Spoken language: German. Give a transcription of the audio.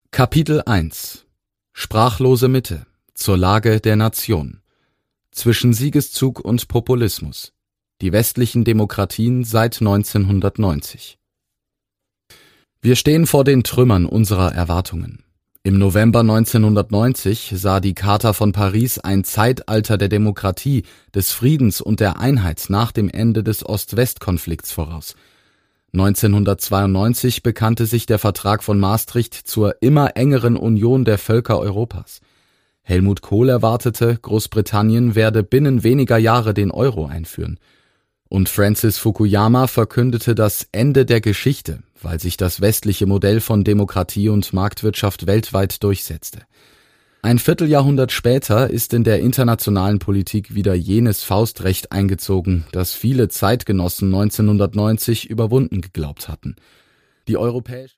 Kapitel 1 Sprachlose Mitte zur Lage der Nation. Zwischen Siegeszug und Populismus. Die westlichen Demokratien seit 1990. Wir stehen vor den Trümmern unserer Erwartungen. Im November 1990 sah die Charta von Paris ein Zeitalter der Demokratie, des Friedens und der Einheit nach dem Ende des Ost-West-Konflikts voraus. 1992 bekannte sich der Vertrag von Maastricht zur immer engeren Union der Völker Europas. Helmut Kohl erwartete, Großbritannien werde binnen weniger Jahre den Euro einführen. Und Francis Fukuyama verkündete das Ende der Geschichte, weil sich das westliche Modell von Demokratie und Marktwirtschaft weltweit durchsetzte. Ein Vierteljahrhundert später ist in der internationalen Politik wieder jenes Faustrecht eingezogen, das viele Zeitgenossen 1990 überwunden geglaubt hatten. Die europäische